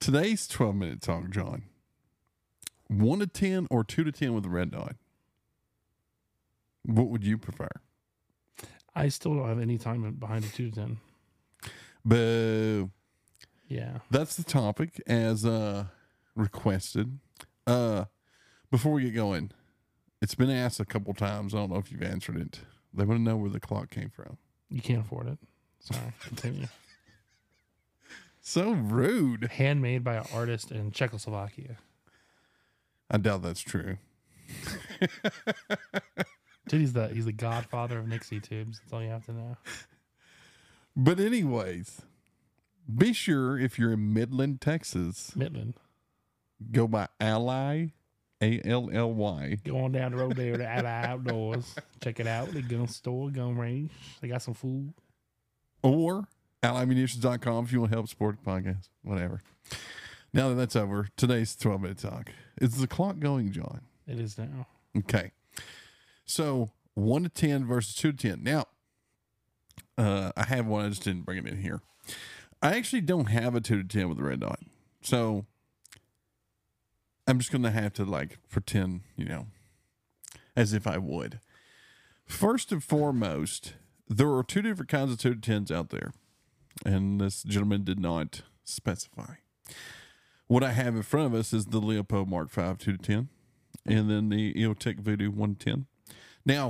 Today's 12-minute talk, John. 1 to 10 or 2 to 10 with a red dot? What would you prefer? I still don't have any time behind a 2 to 10. Boo. Yeah. That's the topic as requested. Before we get going, it's been asked a couple times. I don't know if you've answered it. They want to know where the clock came from. You can't afford it. Sorry. Continue. So rude. Handmade by an artist in Czechoslovakia. I doubt that's true. Dude, he's the godfather of Nixie tubes. That's all you have to know. But anyways, be sure if you're in Midland, Texas, Midland. go by Ally, ALLY. Go on down the road there to Ally Outdoors. Check it out. The gun store, gun range. They got some food. Or allymunitions.com if you want to help support the podcast. Whatever. Now that that's over, today's 12-minute talk. Is the clock going, John? It is now. Okay. So 1 to 10 versus 2 to 10. Now, I have one. I just didn't bring it in here. I actually don't have a 2 to 10 with a red dot. So I'm just going to have to pretend, as if I would. First and foremost, there are 2 different kinds of 2 to 10s out there. And this gentleman did not specify. What I have in front of us is the Leupold Mark V 2 to 10. And then the EOTech Voodoo 1 to 10. Now,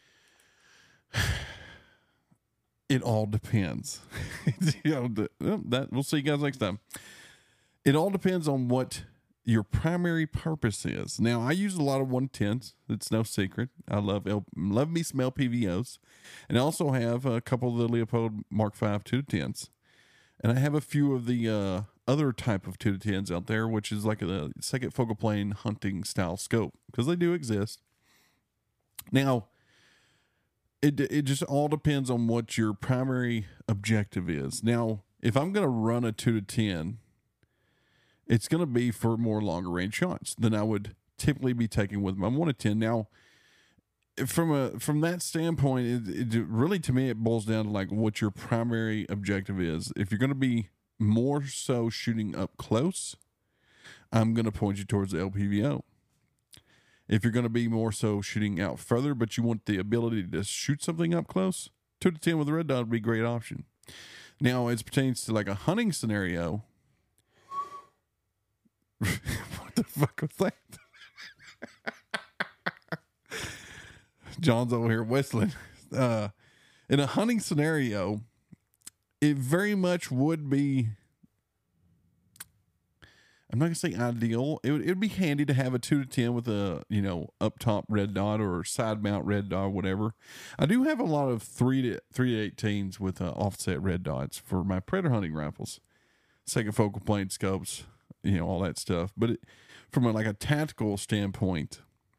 it all depends. We'll see you guys next time. It all depends on what your primary purpose is. Now, I use a lot of 110s. It's no secret. I love me some LPVOs. And I also have a couple of the Leupold Mark V 2 to 10s. And I have a few of the other type of 2 to 10s out there, which is like a second focal plane hunting style scope, because they do exist. Now, it just all depends on what your primary objective is. Now, if I'm going to run a 2 to 10, it's going to be for more longer range shots than I would typically be taking with my 1 to 10. Now, from that standpoint, it really, to me, it boils down to what your primary objective is. If you're going to be more so shooting up close, I'm going to point you towards the LPVO. If you're going to be more so shooting out further, but you want the ability to shoot something up close, 2 to 10 with a red dot would be a great option. Now, as pertains to a hunting scenario, what the fuck was that? John's over here whistling. In a hunting scenario, it very much would be, I'm not going to say ideal. It would be handy to have a 2 to 10 with a, up top red dot or side mount red dot, whatever. I do have a lot of 3 to 18s with offset red dots for my predator hunting rifles, second focal plane scopes, all that stuff. But from a tactical standpoint,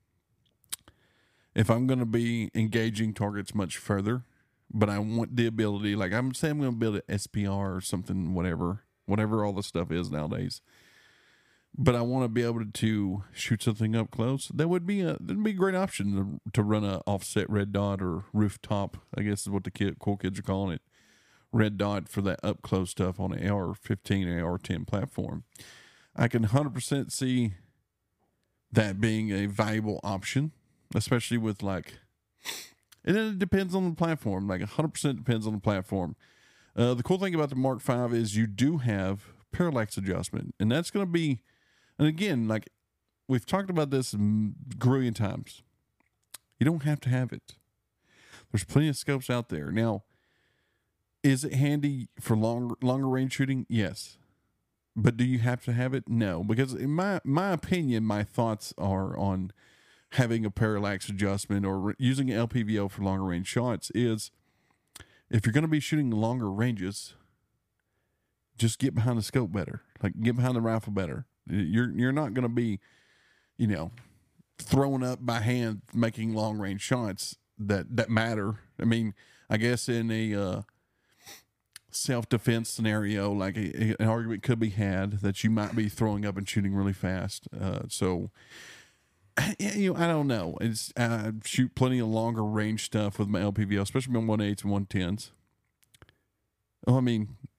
if I'm going to be engaging targets much further, but I want the ability, I'm saying I'm going to build an SPR or something, whatever all the stuff is nowadays. But I want to be able to shoot something up close. That'd be a great option to run a offset red dot or rooftop, I guess is what the cool kids are calling it, red dot for that up close stuff on an AR-15 or AR-10 platform. I can 100% see that being a valuable option, especially with and then it depends on the platform. 100% depends on the platform. The cool thing about the Mark V is you do have parallax adjustment, and that's going to be, and again, we've talked about this a gazillion times. You don't have to have it. There's plenty of scopes out there. Now, is it handy for longer range shooting? Yes. But do you have to have it? No, because in my opinion, my thoughts are on having a parallax adjustment or using an LPVO for longer range shots is, if you're going to be shooting longer ranges, just get behind the scope better. Get behind the rifle better. You're not going to be, throwing up by hand, making long range shots that matter. I mean, I guess in a self-defense scenario, an argument could be had that you might be throwing up and shooting really fast. So I don't know. I shoot plenty of longer range stuff with my LPVO, especially my 1.8s and 110s. Oh, I mean,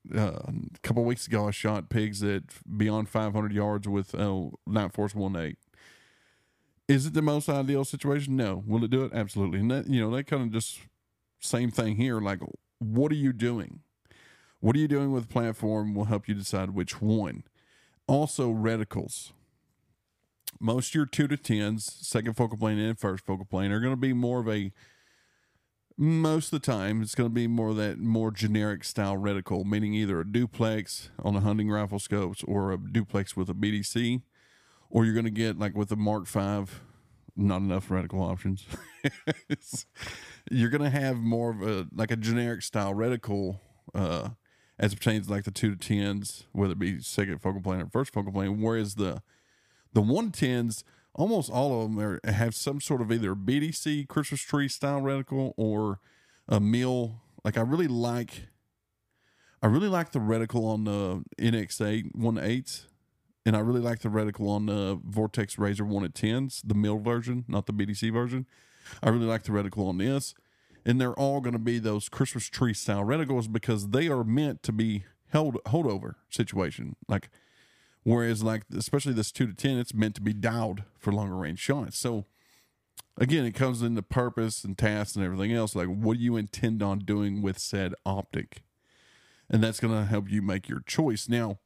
a couple of weeks ago, I shot pigs at beyond 500 yards with Night Force 1.8. Is it the most ideal situation? No. Will it do it? Absolutely. And that, that kind of just same thing here. Like, what are you doing? What are you doing with the platform will help you decide which one. Also, reticles. Most of your 2 to 10s, second focal plane and first focal plane, are going to be more of a, most of the time, it's going to be more of that more generic style reticle, meaning either a duplex on the hunting rifle scopes or a duplex with a BDC, or you're going to get, like with the Mark V, not enough reticle options. You're going to have more of a generic style reticle, as it pertains to like the 2 to 10s, whether it be second focal plane or first focal plane, whereas the 110s, almost all of them have some sort of either BDC Christmas tree style reticle or a mill. Like I really like the reticle on the NX8 1.8s, and I really like the reticle on the Vortex Razor 1-10s, the mill version, not the BDC version. I really like the reticle on this, and they're all going to be those Christmas tree style reticles because they are meant to be holdover situation. Like, whereas like, especially this 2 to 10, it's meant to be dialed for longer range shots. So again, it comes into purpose and tasks and everything else. Like, what do you intend on doing with said optic? And that's going to help you make your choice. Now,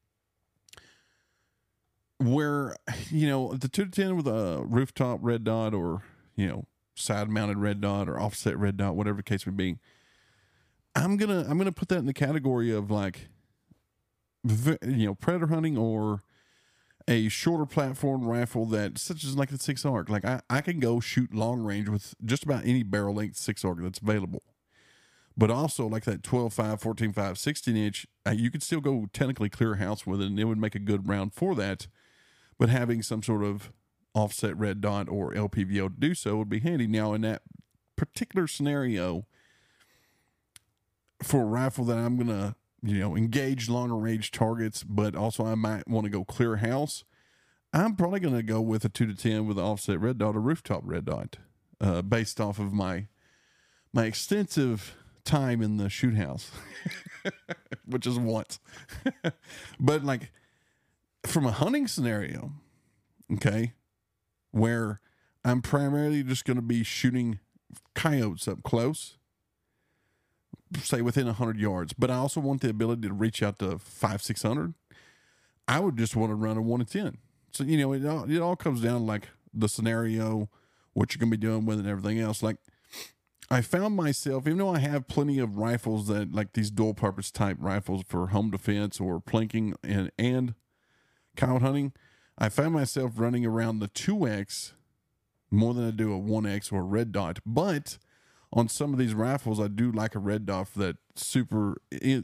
where, the 2 to 10 with a rooftop red dot or, side mounted red dot or offset red dot, whatever the case may be, I'm gonna put that in the category of like, predator hunting or a shorter platform rifle that, such as like the 6 ARC. Like I can go shoot long range with just about any barrel length 6 ARC that's available. But also like that 12.5, 14.5, 16-inch, you could still go technically clear house with it, and it would make a good round for that. But having some sort of offset red dot or LPVO to do so would be handy. Now, in that particular scenario, for a rifle that I'm going to, engage longer range targets, but also I might want to go clear house, I'm probably going to go with a 2 to 10 with an offset red dot or rooftop red dot, based off of my extensive time in the shoot house, which is once. But like from a hunting scenario, okay, where I'm primarily just going to be shooting coyotes up close, say within 100 yards, but I also want the ability to reach out to 500-600. I would just want to run a 1 to 10. So, it all comes down to like the scenario, what you're going to be doing with it and everything else. Like, I found myself, even though I have plenty of rifles that like these dual purpose type rifles for home defense or plinking and coyote hunting, I found myself running around the 2X more than I do a 1X or a red dot. But on some of these rifles, I do like a red dot for that super,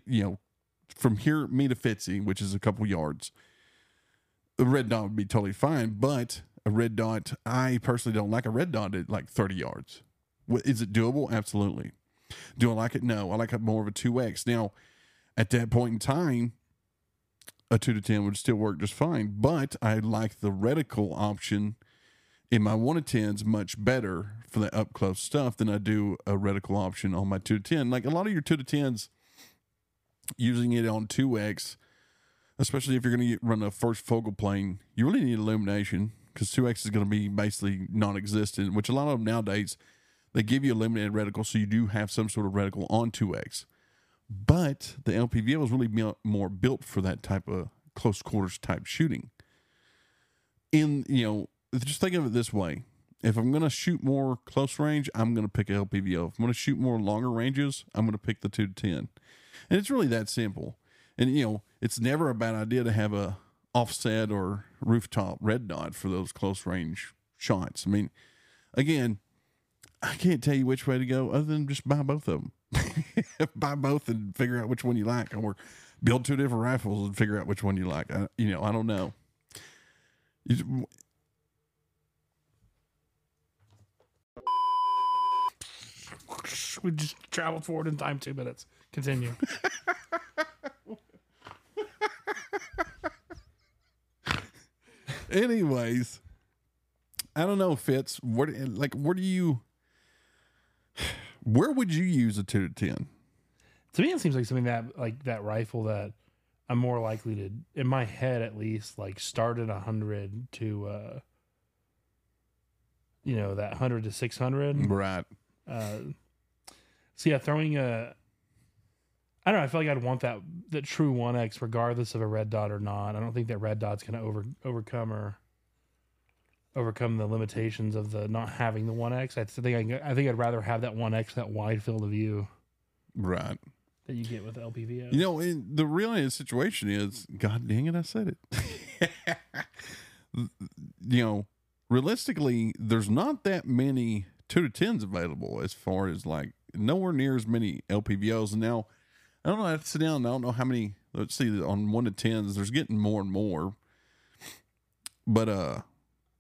from here, me to Fitzy, which is a couple yards. The red dot would be totally fine, but a red dot, I personally don't like a red dot at like 30 yards. Is it doable? Absolutely. Do I like it? No. I like it more of a 2X. Now, at that point in time, a 2 to 10 would still work just fine, but I like the reticle option in my 1 to 10s much better for the up close stuff than I do a reticle option on my 2 to 10. Like a lot of your 2 to 10s, using it on 2X, especially if you're going to run a first focal plane, you really need illumination because 2X is going to be basically non-existent, which a lot of them nowadays, they give you illuminated reticle, so you do have some sort of reticle on 2X. But the LPVO is really more built for that type of close quarters type shooting. Just think of it this way. If I'm going to shoot more close range, I'm going to pick LPVO. If I'm going to shoot more longer ranges, I'm going to pick the 2 to 10. And it's really that simple. And, it's never a bad idea to have a offset or rooftop red dot for those close range shots. I mean, again, I can't tell you which way to go other than just buy both of them. Buy both and figure out which one you like, or build 2 different rifles and figure out which one you like. I don't know. We just traveled forward in time 2 minutes. Continue. Anyways, I don't know, Fitz. Where would you use a 2 to 10? To me, it seems like something that rifle that I'm more likely to, in my head at least, like start at 100 to, that 100 to 600. Right. So yeah, throwing I don't know. I feel like I'd want that true 1X regardless of a red dot or not. I don't think that red dot's going to overcome the limitations of the not having the 1X. I think I'd rather have that 1X, that wide field of view. Right. That you get with LPVO. The reality of the situation is, God dang it, I said it. Realistically, there's not that many 2-10s available as far as like nowhere near as many LPVOs. And now, I don't know, I have to sit down. I don't know how many, let's see, on 1-10s, there's getting more and more. But,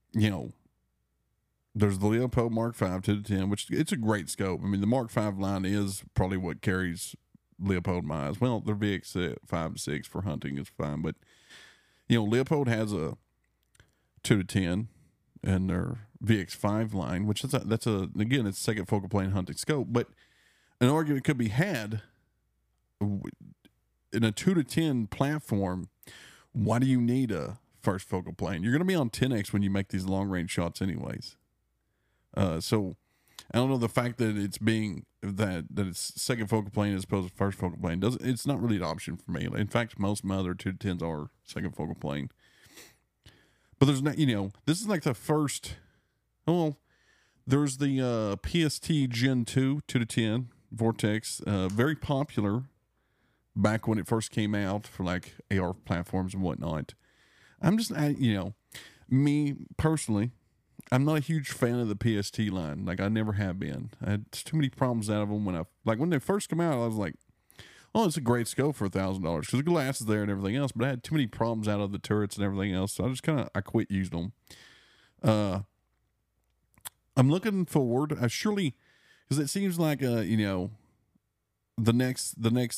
there's the Leopold Mark V 2-10, which it's a great scope. I mean, the Mark V line is probably what carries Leopold in my eyes. Well, their VX 5-6 for hunting is fine, but Leopold has a 2-10 and their VX5 line, which is again, it's second focal plane hunting scope. But an argument could be had in a 2-10 platform. Why do you need a first focal plane? You're going to be on 10x when you make these long range shots, anyways. So I don't know, the fact that it's being that it's second focal plane as opposed to first focal plane it's not really an option for me. In fact, most of my other 2-10s are second focal plane. But there's not, this is like the first. There's the PST Gen 2 2-10 Vortex, very popular back when it first came out for like AR platforms and whatnot. I'm just, me personally, I'm not a huge fan of the PST line. Like, I never have been. I had too many problems out of them when they first come out. I was like, oh, it's a great scope for $1,000 because the glass is there and everything else. But I had too many problems out of the turrets and everything else, so I just I quit using them. I'm looking forward. Surely, because it seems like the next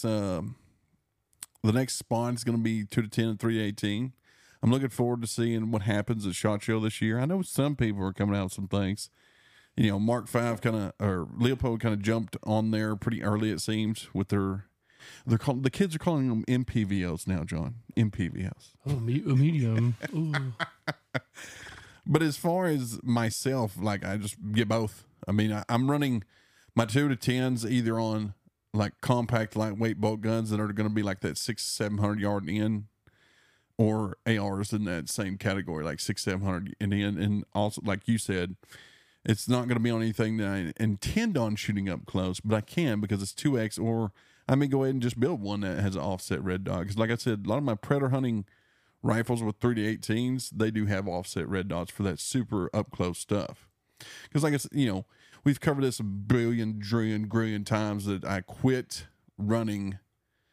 spawn is going to be 2-10 and 3-18. I'm looking forward to seeing what happens at SHOT Show this year. I know some people are coming out with some things. Mark V or Leopold kind of jumped on there pretty early, it seems, with the kids are calling them MPVOs now, John. MPVOs. Oh, medium. But as far as myself, like, I just get both. I mean, I'm running my 2-10s either on like compact lightweight bolt guns that are going to be like that 600-700 yard in, or ARs in that same category, like 600-700 and in. And also, like you said, it's not going to be on anything that I intend on shooting up close, but I can because it's 2X, or I may go ahead and just build one that has an offset red dot. Because like I said, a lot of my predator hunting rifles with 3-18s, they do have offset red dots for that super up close stuff. Because like I said, we've covered this a billion, trillion times that I quit running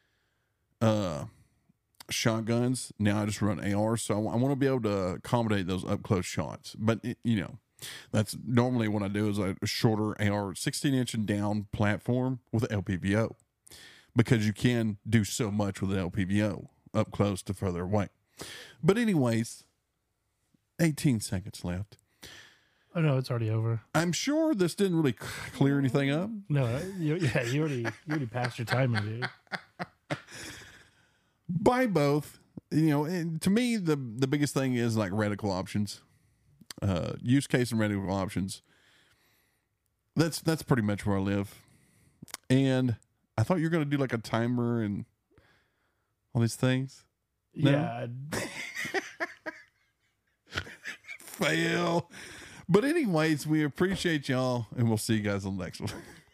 shotguns. Now I just run ARs, so I want to be able to accommodate those up close shots. But that's normally what I do is a shorter AR 16-inch and down platform with an LPVO, because you can do so much with an LPVO up close to further away. But anyways, 18 seconds left. Oh no, it's already over. I'm sure this didn't really clear anything up. No, you already passed your time, dude. Buy both. And to me, the biggest thing is like reticle options, use case and reticle options. That's pretty much where I live. And I thought you were going to do like a timer and all these things. No? Yeah. Fail. But anyways, we appreciate y'all, and we'll see you guys on the next one.